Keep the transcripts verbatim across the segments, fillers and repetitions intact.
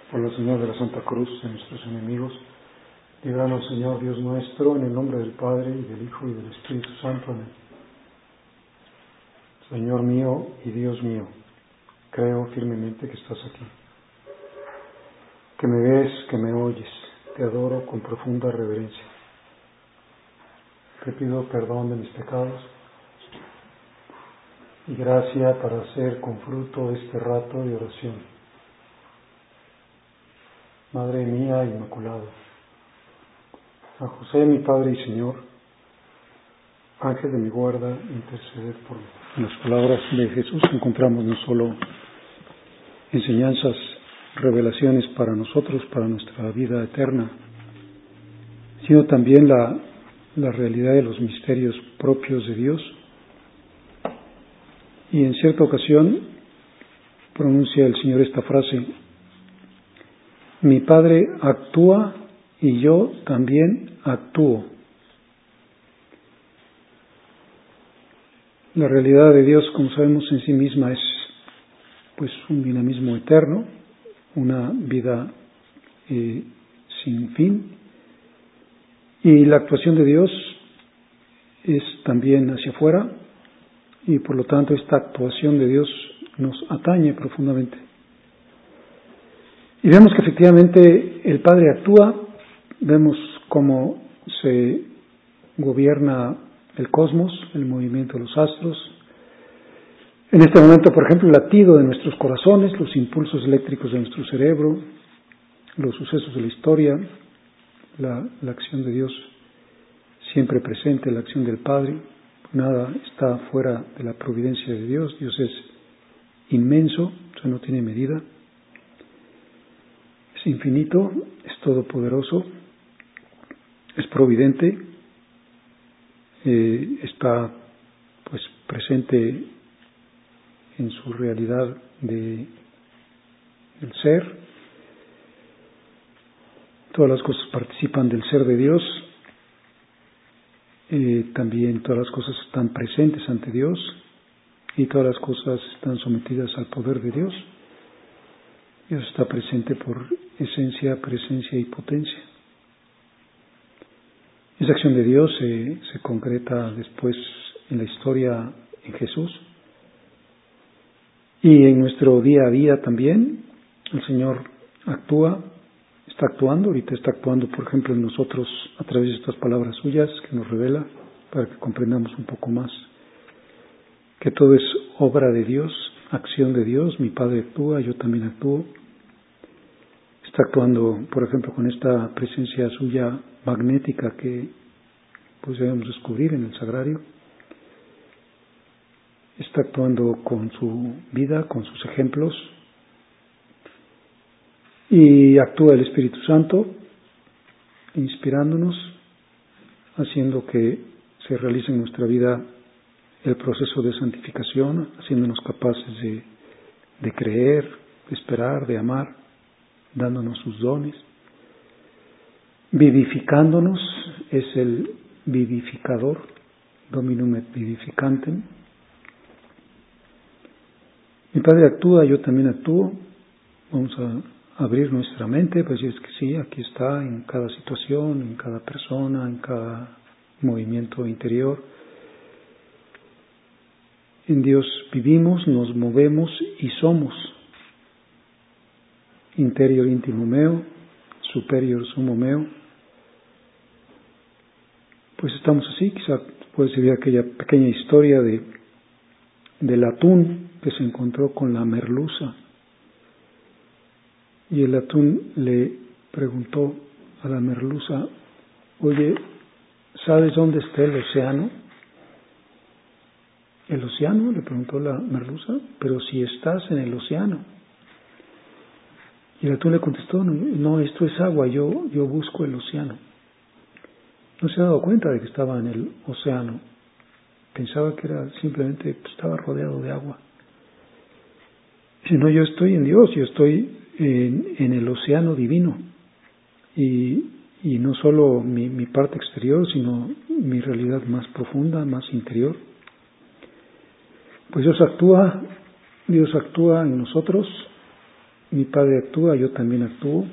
Por la señal de la Santa Cruz de nuestros enemigos, líbranos, Señor Dios nuestro, en el nombre del Padre, y del Hijo, y del Espíritu Santo. Amén. Señor mío y Dios mío, creo firmemente que estás aquí, que me ves, que me oyes. Te adoro con profunda reverencia. Te pido perdón de mis pecados y gracia para hacer con fruto este rato de oración. Madre mía Inmaculada, San José, mi Padre y Señor, Ángel de mi guarda, interceded por mí. En las palabras de Jesús encontramos no solo enseñanzas, revelaciones para nosotros, para nuestra vida eterna, sino también la, la realidad de los misterios propios de Dios. Y en cierta ocasión pronuncia el Señor esta frase: mi Padre actúa y yo también actúo. La realidad de Dios, como sabemos, en sí misma es pues un dinamismo eterno, una vida eh, sin fin, y la actuación de Dios es también hacia afuera, y por lo tanto esta actuación de Dios nos atañe profundamente. Y vemos que efectivamente el Padre actúa, vemos cómo se gobierna el cosmos, el movimiento de los astros. En este momento, por ejemplo, el latido de nuestros corazones, los impulsos eléctricos de nuestro cerebro, los sucesos de la historia, la, la acción de Dios siempre presente, la acción del Padre. Nada está fuera de la providencia de Dios. Dios es inmenso, o sea, no tiene medida. Es infinito, es todopoderoso, es providente, eh, está pues presente en su realidad de el ser. Todas las cosas participan del ser de Dios, eh, también todas las cosas están presentes ante Dios y todas las cosas están sometidas al poder de Dios. Dios está presente por esencia, presencia y potencia. Esa acción de Dios se, se concreta después en la historia en Jesús y en nuestro día a día también. El Señor actúa, está actuando, ahorita está actuando, por ejemplo, en nosotros a través de estas palabras suyas que nos revela para que comprendamos un poco más que todo es obra de Dios, acción de Dios. Mi Padre actúa, yo también actúo. Está actuando, por ejemplo, con esta presencia suya magnética que pues debemos descubrir en el sagrario. Está actuando con su vida, con sus ejemplos. Y actúa el Espíritu Santo, inspirándonos, haciendo que se realice en nuestra vida el proceso de santificación, haciéndonos capaces de, de creer, de esperar, de amar, dándonos sus dones, vivificándonos, es el vivificador, Dominum et vivificantem. Mi Padre actúa, yo también actúo. Vamos a abrir nuestra mente, pues es que sí, aquí está, en cada situación, en cada persona, en cada movimiento interior. En Dios vivimos, nos movemos y somos. Interior íntimo meo, superior sumo meo. Pues estamos así, quizá puede ser aquella pequeña historia de del atún que se encontró con la merluza. Y el atún le preguntó a la merluza: oye, ¿sabes dónde está el océano? ¿El océano?, le preguntó la merluza, pero si estás en el océano. Y el atún le contestó: no, no, esto es agua, yo, yo busco el océano. No se ha dado cuenta de que estaba en el océano. Pensaba que era simplemente, pues, estaba rodeado de agua. Si no, yo estoy en Dios, yo estoy en, en el océano divino. Y, y no solo mi, mi parte exterior, sino mi realidad más profunda, más interior. Pues Dios actúa, Dios actúa en nosotros mi Padre actúa, yo también actúo.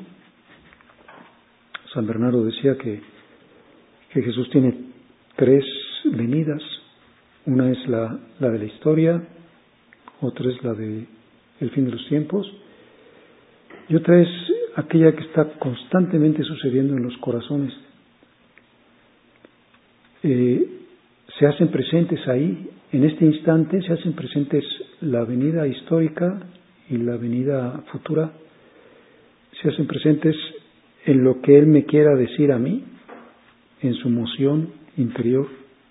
San Bernardo decía que, que Jesús tiene tres venidas. Una es la, la de la historia, otra es la de el fin de los tiempos, y otra es aquella que está constantemente sucediendo en los corazones. Eh, se hacen presentes ahí, en este instante se hacen presentes la venida histórica y la venida futura, se hacen presentes en lo que Él me quiera decir a mí, en su moción interior.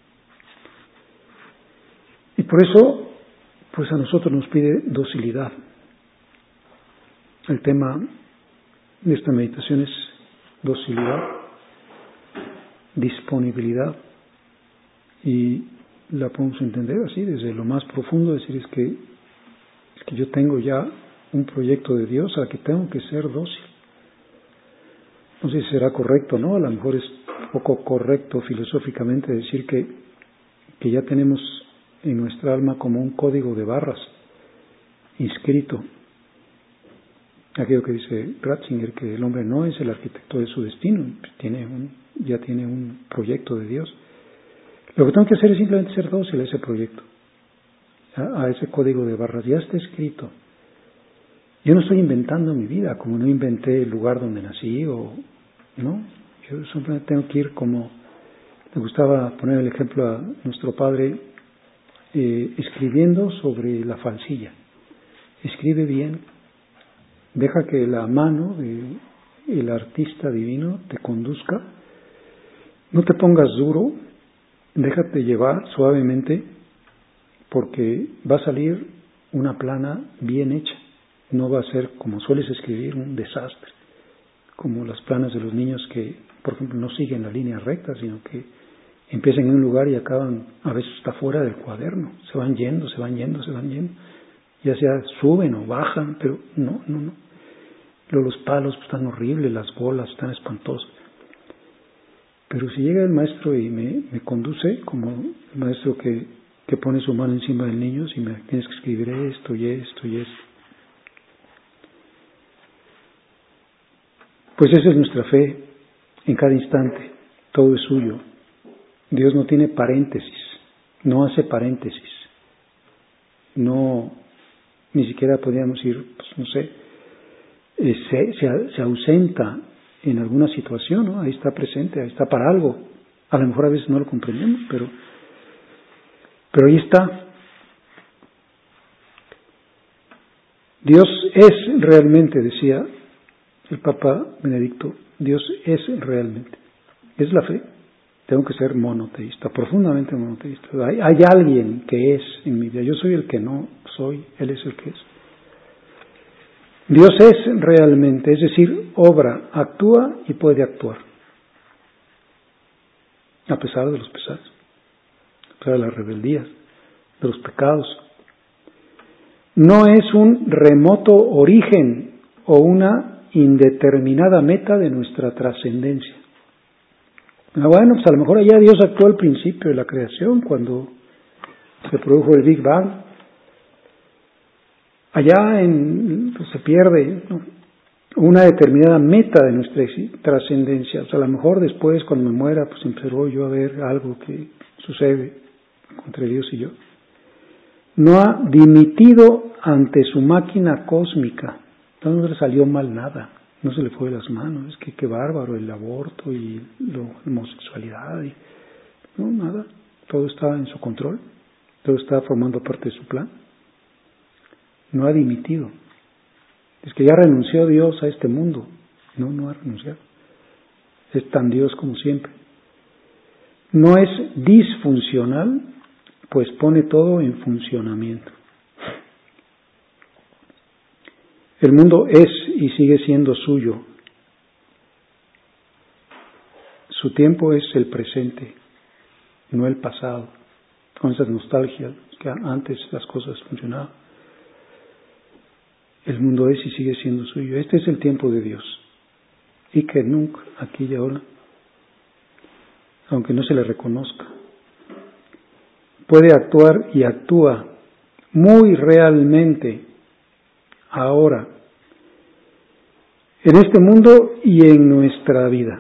Y por eso, pues a nosotros nos pide docilidad. El tema de esta meditación es docilidad, disponibilidad, y la podemos entender así, desde lo más profundo, decir es que, es que yo tengo ya un proyecto de Dios al que tengo que ser dócil. No sé si será correcto, ¿no? A lo mejor es poco correcto filosóficamente decir que, que ya tenemos en nuestra alma como un código de barras inscrito. Aquello que dice Ratzinger, que el hombre no es el arquitecto de su destino, tiene un, ya tiene un proyecto de Dios. Lo que tengo que hacer es simplemente ser dócil a ese proyecto, a, a ese código de barras. Ya está escrito. Yo no estoy inventando mi vida, como no inventé el lugar donde nací, o no. Yo simplemente tengo que ir como, me gustaba poner el ejemplo a nuestro padre, eh, escribiendo sobre la falsilla. Escribe bien, deja que la mano del artista divino te conduzca, no te pongas duro, déjate llevar suavemente, porque va a salir una plana bien hecha. No va a ser, como sueles escribir, un desastre, como las planas de los niños que, por ejemplo, no siguen la línea recta, sino que empiezan en un lugar y acaban, a veces está fuera del cuaderno, se van yendo, se van yendo, se van yendo, ya sea suben o bajan, pero no, no, no. Luego los palos pues, están horribles, las bolas están espantosas. Pero si llega el maestro y me, me conduce, como el maestro que, que pone su mano encima del niño, si me tienes que escribir esto y esto y esto, pues esa es nuestra fe en cada instante, todo es suyo. Dios no tiene paréntesis, no hace paréntesis, no, ni siquiera podríamos ir, pues no sé, eh, se, se, se ausenta en alguna situación, ¿no? Ahí está presente, ahí está para algo. A lo mejor a veces no lo comprendemos, pero, pero ahí está. Dios es realmente, decía el Papa Benedicto, Dios es realmente. Es la fe. Tengo que ser monoteísta, profundamente monoteísta. Hay, hay alguien que es en mi vida. Yo soy el que no soy, Él es el que es. Dios es realmente, es decir, obra, actúa y puede actuar. A pesar de los pesares, a pesar de las rebeldías, de los pecados. No es un remoto origen o una indeterminada meta de nuestra trascendencia. Bueno, pues a lo mejor allá Dios actuó al principio de la creación, cuando se produjo el Big Bang. Allá en, pues se pierde, ¿no?, una determinada meta de nuestra trascendencia. O sea, a lo mejor después, cuando me muera, pues empezó yo a ver algo que sucede entre Dios y yo. No ha dimitido ante su máquina cósmica. Entonces no le salió mal nada. No se le fue de las manos. Es que qué bárbaro el aborto y la homosexualidad. Y, no, nada. Todo está en su control. Todo está formando parte de su plan. No ha dimitido. Es que ya renunció Dios a este mundo. No, no ha renunciado. Es tan Dios como siempre. No es disfuncional, pues pone todo en funcionamiento. El mundo es y sigue siendo suyo. Su tiempo es el presente, no el pasado. Con esas nostalgias que antes las cosas funcionaban. El mundo es y sigue siendo suyo. Este es el tiempo de Dios. Y que nunca, aquí y ahora, aunque no se le reconozca, puede actuar y actúa muy realmente ahora en este mundo y en nuestra vida.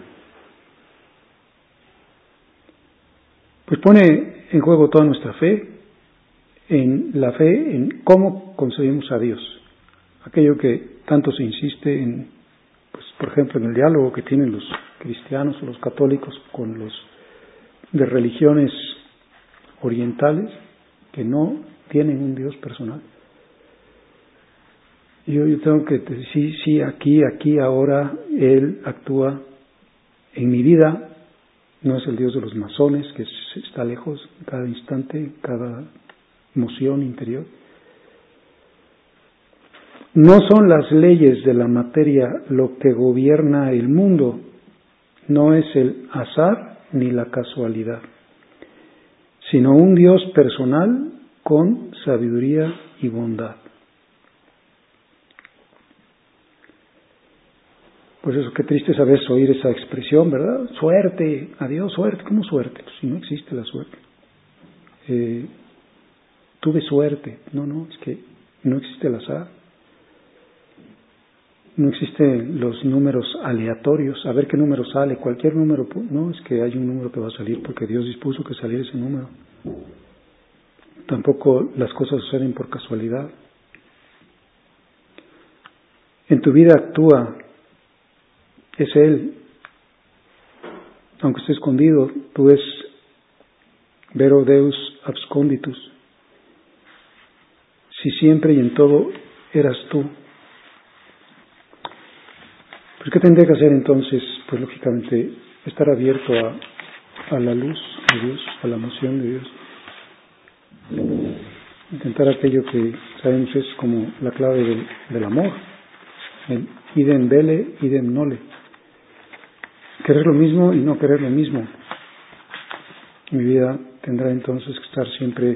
Pues pone en juego toda nuestra fe, en la fe en cómo concebimos a Dios. Aquello que tanto se insiste en, pues, por ejemplo, en el diálogo que tienen los cristianos o los católicos con los de religiones orientales que no tienen un Dios personal. Yo, yo tengo que decir, sí, sí, aquí, aquí, ahora, Él actúa en mi vida. No es el Dios de los masones, que está lejos cada instante, cada emoción interior. No son las leyes de la materia lo que gobierna el mundo, no es el azar ni la casualidad, sino un Dios personal con sabiduría y bondad. Pues eso, qué triste es a veces oír esa expresión, ¿verdad? Suerte, adiós, suerte. ¿Cómo suerte? Pues si no existe la suerte. Eh, tuve suerte. No, no, es que no existe el azar. No existen los números aleatorios. A ver qué número sale. Cualquier número. No, es que hay un número que va a salir porque Dios dispuso que saliera ese número. Tampoco las cosas suceden por casualidad. En tu vida actúa. Es Él, aunque esté escondido, tú es vero Deus absconditus. Si siempre y en todo eras tú. Pues ¿qué tendría que hacer entonces? Pues lógicamente estar abierto a, a la luz de Dios, a la moción de Dios. Intentar aquello que sabemos es como la clave del, del amor, el idem vele, idem nole. Querer lo mismo y no querer lo mismo. Mi vida tendrá entonces que estar siempre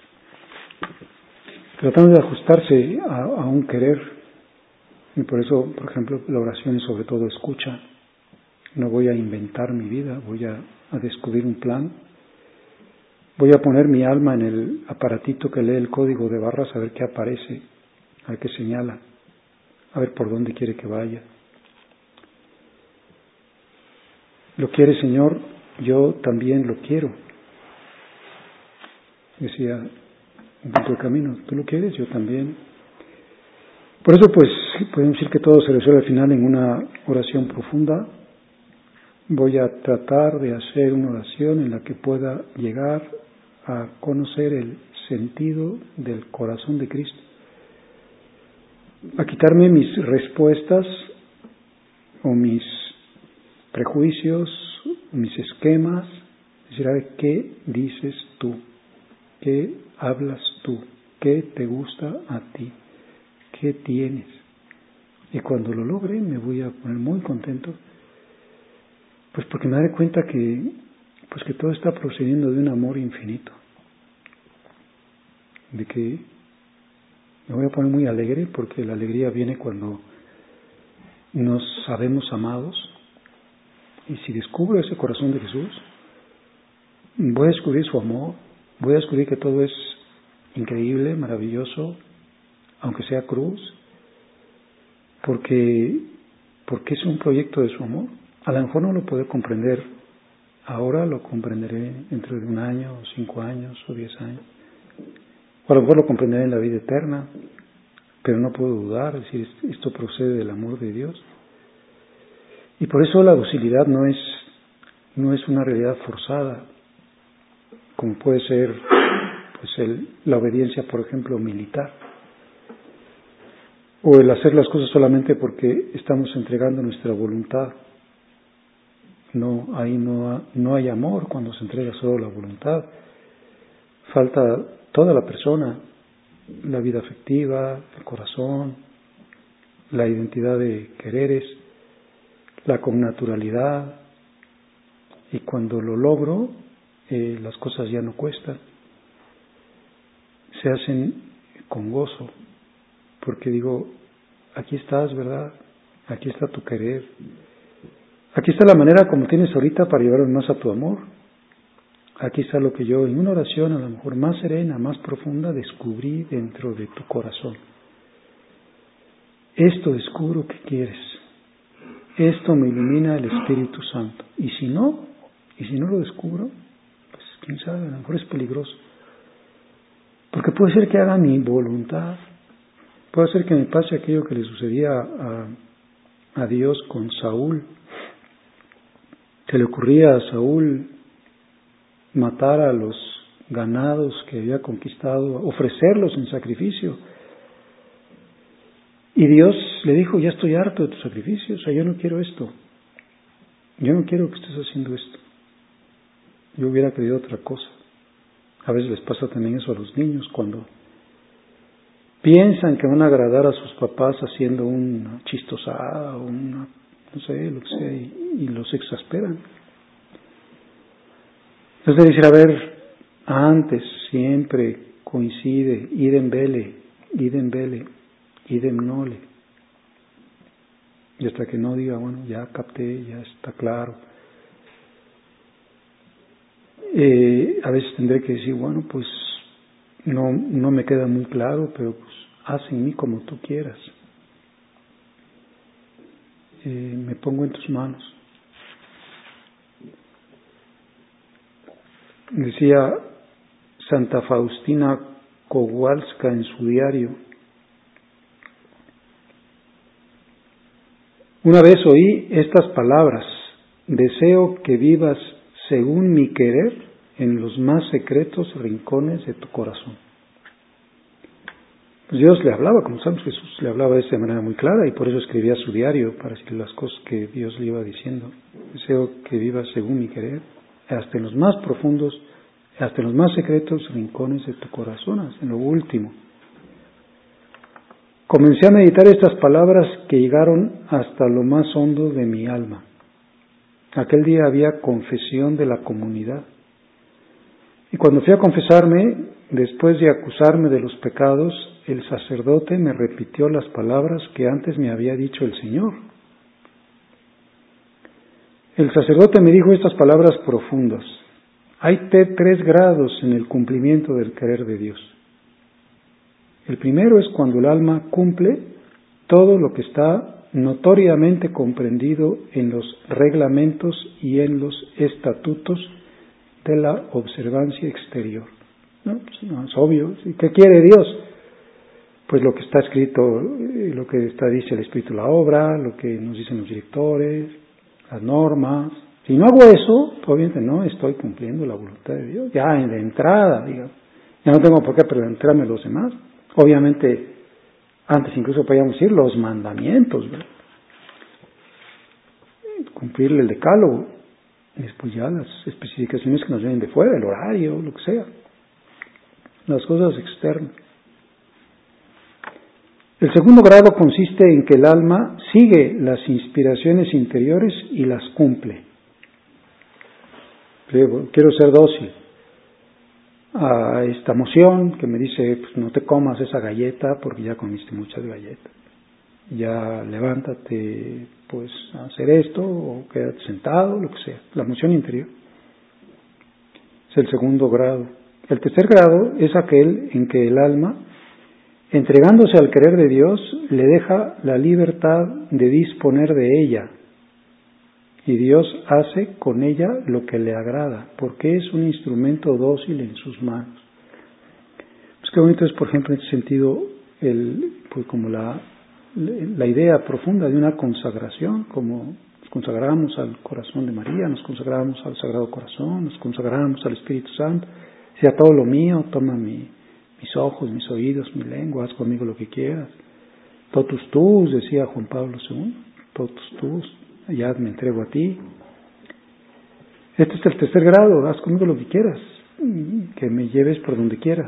tratando de ajustarse a, a un querer. Y por eso, por ejemplo, la oración es sobre todo escucha. No voy a inventar mi vida, voy a, a descubrir un plan. Voy a poner mi alma en el aparatito que lee el código de barras a ver qué aparece, a ver qué señala, a ver por dónde quiere que vaya. Lo quiere, Señor, yo también lo quiero. Decía un punto de camino, tú lo quieres, yo también. Por eso, pues, podemos decir que todo se resuelve al final en una oración profunda. Voy a tratar de hacer una oración en la que pueda llegar a conocer el sentido del corazón de Cristo. A quitarme mis respuestas o mis prejuicios, mis esquemas, decir, a ver, ¿qué dices tú? ¿Qué hablas tú? ¿Qué te gusta a ti? ¿Qué tienes? Y cuando lo logre me voy a poner muy contento, pues porque me daré cuenta que, pues que todo está procediendo de un amor infinito, de que me voy a poner muy alegre, porque la alegría viene cuando nos sabemos amados. Y si descubro ese corazón de Jesús, voy a descubrir su amor, voy a descubrir que todo es increíble, maravilloso, aunque sea cruz, porque, porque es un proyecto de su amor. A lo mejor no lo puedo comprender ahora, lo comprenderé dentro de un año, o cinco años, o diez años. O a lo mejor lo comprenderé en la vida eterna, pero no puedo dudar, es decir, esto procede del amor de Dios. Y por eso la docilidad no es, no es una realidad forzada, como puede ser pues el, la obediencia, por ejemplo, militar, o el hacer las cosas solamente porque estamos entregando nuestra voluntad. No, ahí no, ha, no hay amor cuando se entrega solo la voluntad. Falta toda la persona, la vida afectiva, el corazón, la identidad de quereres, la connaturalidad, y cuando lo logro, eh, las cosas ya no cuestan, se hacen con gozo, porque digo, aquí estás, ¿verdad? Aquí está tu querer, aquí está la manera como tienes ahorita para llevarme más a tu amor, aquí está lo que yo en una oración a lo mejor más serena, más profunda, descubrí dentro de tu corazón. Esto descubro que quieres. esto me ilumina el Espíritu Santo. Y si no, y si no lo descubro, pues quién sabe, a lo mejor es peligroso. Porque puede ser que haga mi voluntad, puede ser que me pase aquello que le sucedía a, a Dios con Saúl. Se le ocurría a Saúl matar a los ganados que había conquistado, ofrecerlos en sacrificio. Y Dios le dijo, ya estoy harto de tus sacrificios, o sea, yo no quiero esto. Yo no quiero que estés haciendo esto. Yo hubiera querido otra cosa. A veces les pasa también eso a los niños cuando piensan que van a agradar a sus papás haciendo una chistosada o una, no sé, lo que sea, y, y los exasperan. Entonces decir, a ver, antes siempre coincide, idem vele, idem vele, idem nole. Y hasta que no diga, bueno, ya capté, ya está claro. Eh, a veces tendré que decir, bueno, pues no, no me queda muy claro, pero pues haz en mí como tú quieras. Eh, me pongo en tus manos. Decía Santa Faustina Kowalska en su diario: una vez oí estas palabras: deseo que vivas según mi querer en los más secretos rincones de tu corazón. Pues Dios le hablaba, como sabemos, Jesús le hablaba de esta manera muy clara, y por eso escribía su diario, para decir las cosas que Dios le iba diciendo. Deseo que vivas según mi querer, hasta en los más profundos, hasta en los más secretos rincones de tu corazón, hasta en lo último. Comencé a meditar estas palabras que llegaron hasta lo más hondo de mi alma. Aquel día había confesión de la comunidad. Y cuando fui a confesarme, después de acusarme de los pecados, el sacerdote me repitió las palabras que antes me había dicho el Señor. El sacerdote me dijo estas palabras profundas: hay tres grados en el cumplimiento del querer de Dios. El primero es cuando el alma cumple todo lo que está notoriamente comprendido en los reglamentos y en los estatutos de la observancia exterior. ¿No? Pues no, es obvio. ¿Qué quiere Dios? Pues lo que está escrito, lo que está dice el Espíritu, la obra, lo que nos dicen los directores, las normas. Si no hago eso, obviamente no estoy cumpliendo la voluntad de Dios. Ya de entrada, digamos. Ya no tengo por qué preguntarme a los demás. Obviamente, antes incluso podríamos decir los mandamientos, ¿verdad? Cumplirle el decálogo. Y después ya las especificaciones que nos vienen de fuera, el horario, lo que sea. Las cosas externas. El segundo grado consiste en que el alma sigue las inspiraciones interiores y las cumple. Quiero ser dócil a esta moción que me dice, pues no te comas esa galleta porque ya comiste muchas galletas. Ya levántate, pues a hacer esto, o quédate sentado, lo que sea. La moción interior es el segundo grado. El tercer grado es aquel en que el alma, entregándose al querer de Dios, le deja la libertad de disponer de ella, y Dios hace con ella lo que le agrada, porque es un instrumento dócil en sus manos. Pues qué bonito es, por ejemplo, en este sentido, el, pues como la, la idea profunda de una consagración, como nos consagramos al corazón de María, nos consagramos al Sagrado Corazón, nos consagramos al Espíritu Santo. Sea todo lo mío, toma mi, mis ojos, mis oídos, mi lengua, haz conmigo lo que quieras. Totus tuus, decía Juan Pablo segundo, totus tuus, ya me entrego a ti. Este es el tercer grado, haz conmigo lo que quieras, que me lleves por donde quieras.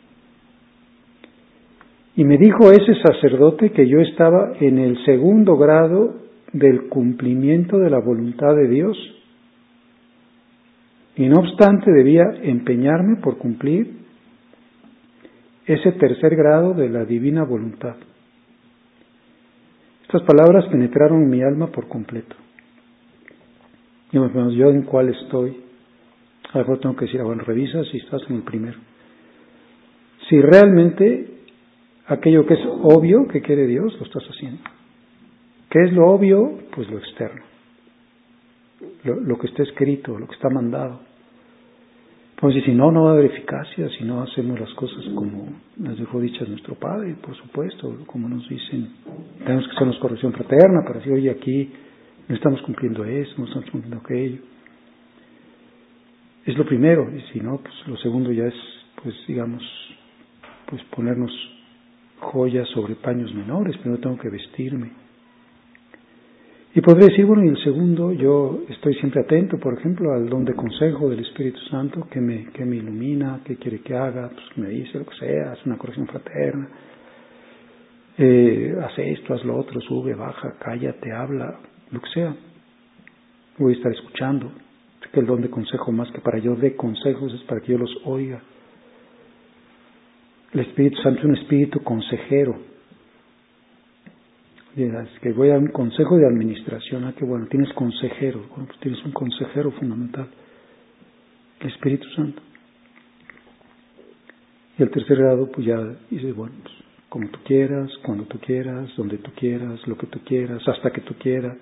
Y me dijo ese sacerdote que yo estaba en el segundo grado del cumplimiento de la voluntad de Dios, y no obstante debía empeñarme por cumplir ese tercer grado de la divina voluntad. Estas palabras penetraron mi alma por completo. Y me pregunto, ¿yo en cuál estoy? A lo mejor tengo que decir, bueno, revisa si estás en el primero. Si realmente aquello que es obvio que quiere Dios, lo estás haciendo. ¿Qué es lo obvio? pues lo externo, lo, lo que está escrito, lo que está mandado. Entonces, si no, no va a haber eficacia, si no hacemos las cosas como nos dejó dichas nuestro Padre, por supuesto, como nos dicen, tenemos que hacernos corrección fraterna para decir, oye, aquí no estamos cumpliendo eso, no estamos cumpliendo aquello. Es lo primero, y si no, pues lo segundo ya es, pues digamos, pues ponernos joyas sobre paños menores, pero no tengo que vestirme. Y podré decir, bueno, y el segundo, yo estoy siempre atento, por ejemplo, al don de consejo del Espíritu Santo, que me, que me ilumina, que quiere que haga, pues me dice lo que sea, hace una corrección fraterna, eh, haz esto, haz lo otro, sube, baja, cállate, habla, lo que sea. Voy a estar escuchando. Sé que el don de consejo, más que para yo dé consejos, es para que yo los oiga. El Espíritu Santo es un espíritu consejero. Es que voy a dar un consejo de administración. Ah, que bueno, tienes consejero. Bueno, pues tienes un consejero fundamental, el Espíritu Santo. Y el tercer grado, pues ya dices, bueno, pues, como tú quieras, cuando tú quieras, donde tú quieras, lo que tú quieras, hasta que tú quieras.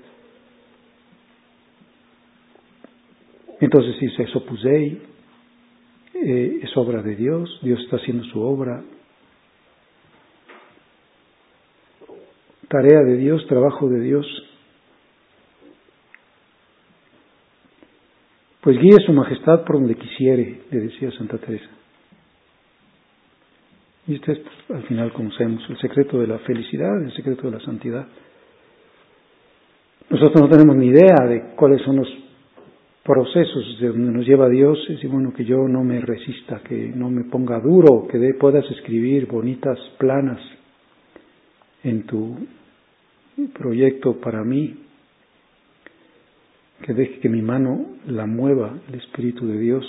Entonces dice, es Opus Dei, eh, es obra de Dios, Dios está haciendo su obra. Tarea de Dios, trabajo de Dios. Pues guíe su majestad por donde quisiere, le decía Santa Teresa. Y este es, pues, al final, conocemos el secreto de la felicidad, el secreto de la santidad. Nosotros no tenemos ni idea de cuáles son los procesos de donde nos lleva Dios. Es decir, bueno, que yo no me resista, que no me ponga duro, que de, puedas escribir bonitas planas en tu proyecto para mí, que deje que mi mano la mueva el Espíritu de Dios,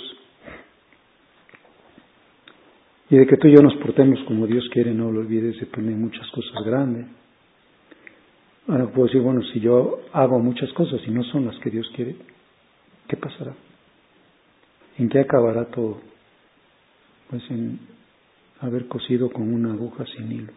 y de que tú y yo nos portemos como Dios quiere. No lo olvides, dependen muchas cosas grandes. Ahora puedo decir, bueno, si yo hago muchas cosas y no son las que Dios quiere, ¿qué pasará? ¿En qué acabará todo? Pues en haber cosido con una aguja sin hilo.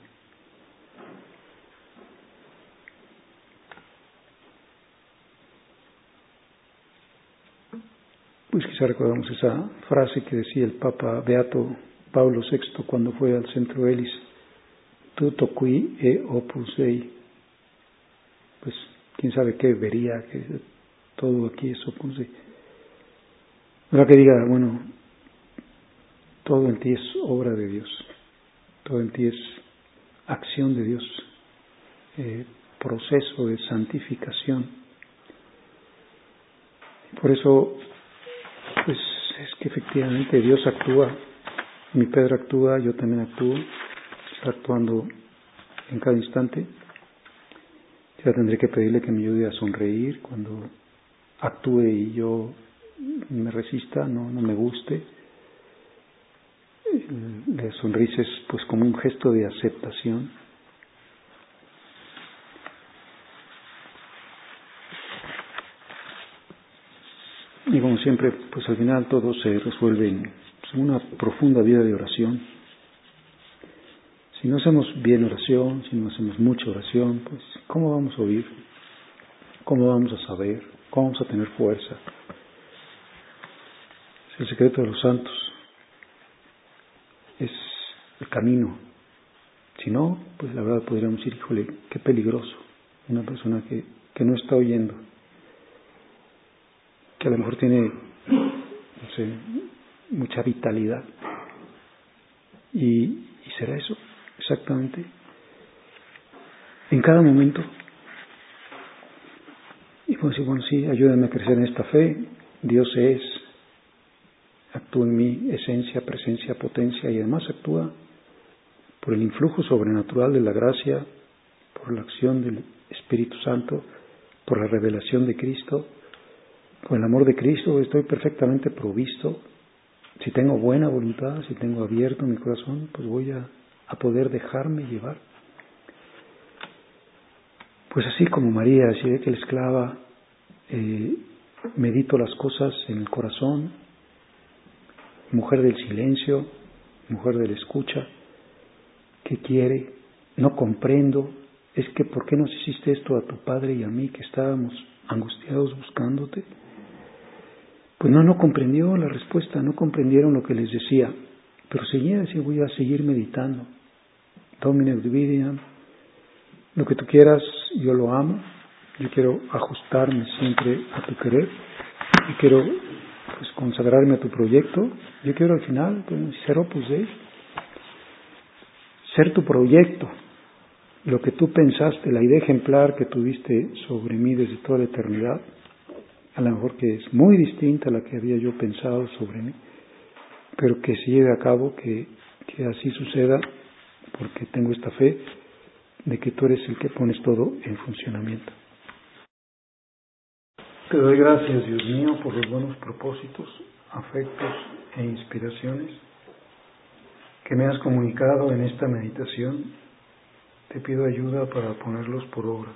Pues quizá recordamos esa frase que decía el Papa Beato Pablo sexto cuando fue al Centro Elis: tutto qui e opus Dei. Pues quién sabe qué vería, que todo aquí es opus Dei. Ahora que diga, bueno, todo en ti es obra de Dios, todo en ti es acción de Dios, eh, proceso de santificación. Por eso, pues es que efectivamente Dios actúa, mi Pedro actúa, yo también actúo, está actuando en cada instante. Ya tendré que pedirle que me ayude a sonreír cuando actúe y yo me resista, no, no me guste. La sonrisa es pues como un gesto de aceptación. Y como siempre, pues al final todo se resuelve en pues, una profunda vida de oración. Si no hacemos bien oración, si no hacemos mucha oración, pues ¿cómo vamos a oír? ¿Cómo vamos a saber? ¿Cómo vamos a tener fuerza? Es el secreto de los santos. Es el camino. Si no, pues la verdad podríamos decir, híjole, qué peligroso. Una persona que, que no está oyendo, que a lo mejor tiene, no sé, mucha vitalidad. Y, y será eso, exactamente. En cada momento. Y pues decir, bueno, sí, ayúdame a crecer en esta fe. Dios es, actúa en mí, esencia, presencia, potencia, y además actúa por el influjo sobrenatural de la gracia, por la acción del Espíritu Santo, por la revelación de Cristo, con el amor de Cristo. Estoy perfectamente provisto. Si tengo buena voluntad, si tengo abierto mi corazón, pues voy a, a poder dejarme llevar. Pues así como María, así de que la esclava, eh, medito las cosas en el corazón, mujer del silencio, mujer de la escucha, que quiere, no comprendo, es que ¿por qué nos hiciste esto a tu padre y a mí que estábamos angustiados buscándote? Pues no, no comprendió la respuesta, no comprendieron lo que les decía, pero seguía, decía, voy a seguir meditando. Domine Udvidiam, lo que tú quieras, yo lo amo, yo quiero ajustarme siempre a tu querer, yo quiero pues, consagrarme a tu proyecto, yo quiero al final pues, ser Opus Dei, ser tu proyecto, lo que tú pensaste, la idea ejemplar que tuviste sobre mí desde toda la eternidad, a lo mejor que es muy distinta a la que había yo pensado sobre mí, pero que se lleve a cabo, que, que así suceda, porque tengo esta fe de que tú eres el que pones todo en funcionamiento. Te doy gracias, Dios mío, por los buenos propósitos, afectos e inspiraciones que me has comunicado en esta meditación. Te pido ayuda para ponerlos por obra.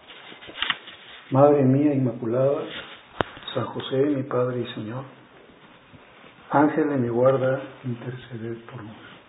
Madre mía Inmaculada, San José, mi Padre y Señor, Ángel de mi guarda, interceded por nosotros.